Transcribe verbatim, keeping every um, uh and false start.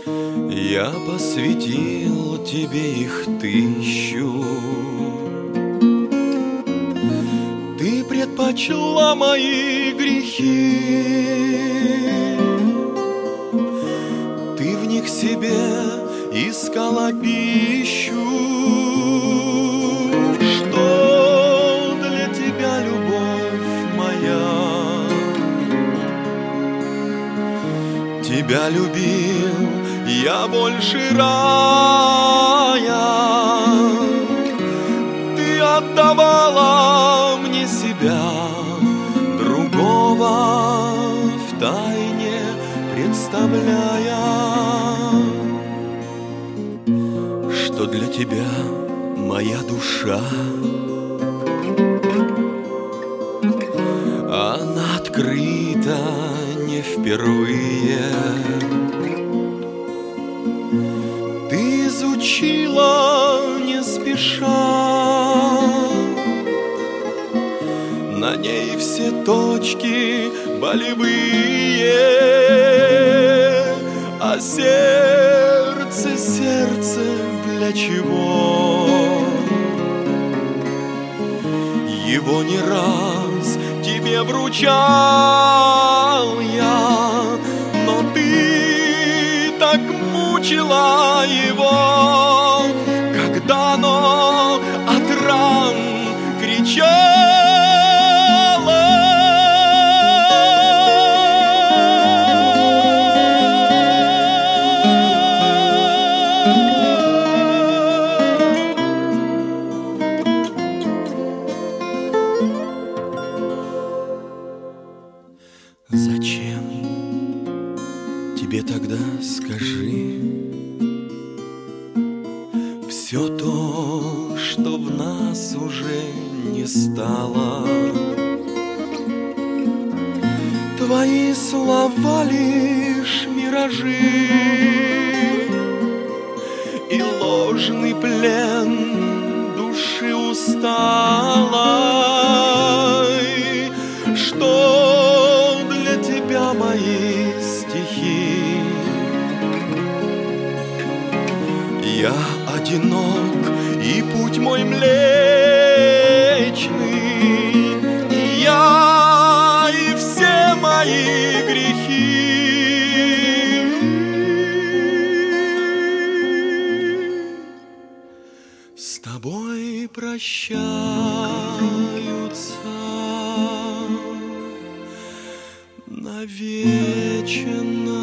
Я посвятил тебе их тысячу. Ты предпочла мои грехи, ты в них себе искала пищу. Что для тебя, любовь моя? Тебя любил я больше рая. Ты отдавала мне себя, другого втайне представляя. Что для тебя моя душа, она открыта не впервые. Ты изучила не спеша, на ней все точки болевые. А сердце, сердце для чего? Его не раз тебе вручал я, но ты так мучила его, когда оно от ран кричало. Зачем тебе тогда, скажи, все то, что в нас уже не стало? Твои слова лишь миражи и ложный плен души усталой. Что для тебя мои стихи? Я одинок, и путь мой млечный, и я, и все мои грехи. С тобой прощаются навечно.